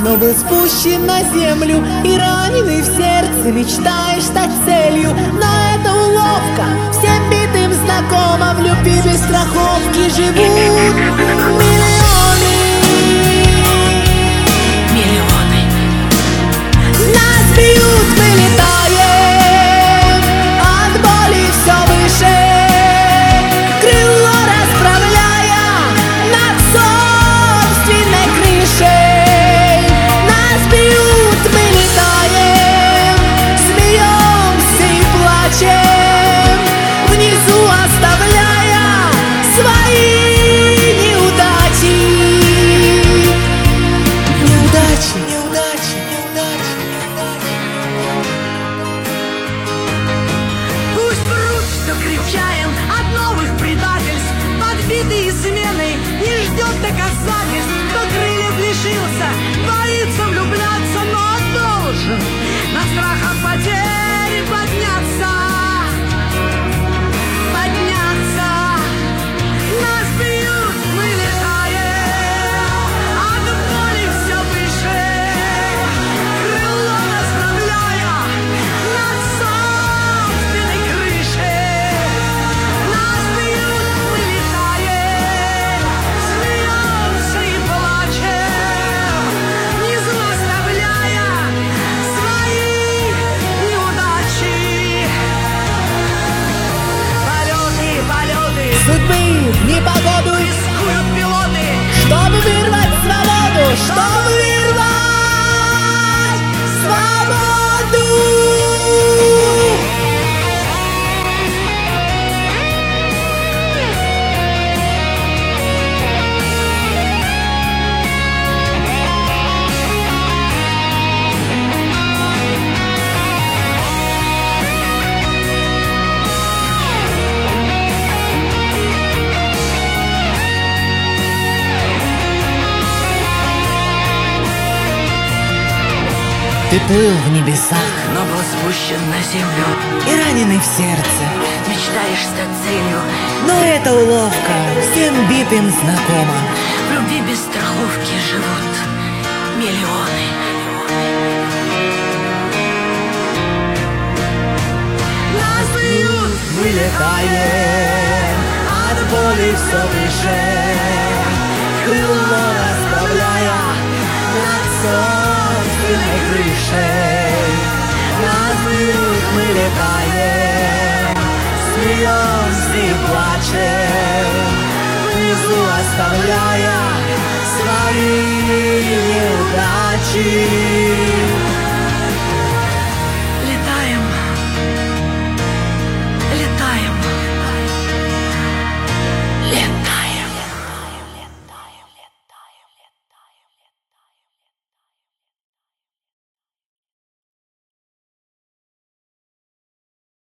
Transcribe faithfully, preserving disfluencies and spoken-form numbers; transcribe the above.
но был спущен на землю, и раненый в сердце мечтаешь стать целью. Но это уловка, всем битым знакома, в любви без страховки живут миллионы. Миллионы. Нас бьют, мы летаем, от боли все выше, крыло расправляя над собственной крышей. Нас бьют, мы летаем, смеемся и плачем, внизу оставляя свои неудачи. Неудачи, неудачи, неудачи. Пусть врут, что крепчаем от новых предательств, подбитый изменой, не ждет доказательств. Кто крыльев лишился, боится влюбляться, но должен на страхах потери подняться. Подняться. Нас бьют, мы летаем, от боли все выше, крыло расправляя над собственной крышей. Нас бьют, мы летаем, смеемся и плачем, внизу оставляя свои неудачи. Полеты, полеты, Судьбы в непогоду, рискуют пилоты, чтобы вырвать свободу, чтобы вырвать свободу. Ты плыл в небесах но был спущен на землю. и раненый в сердце, Мечтаешь стать целью, но эта уловка всем битым знакома. в любви без страховки живут миллионы. Нас бьют, Мы летаем, от боли все выше, крыло расправляя над собственной крышей. Нас бьют, мы летаем, смеемся и плачем, внизу оставляя свои неудачи.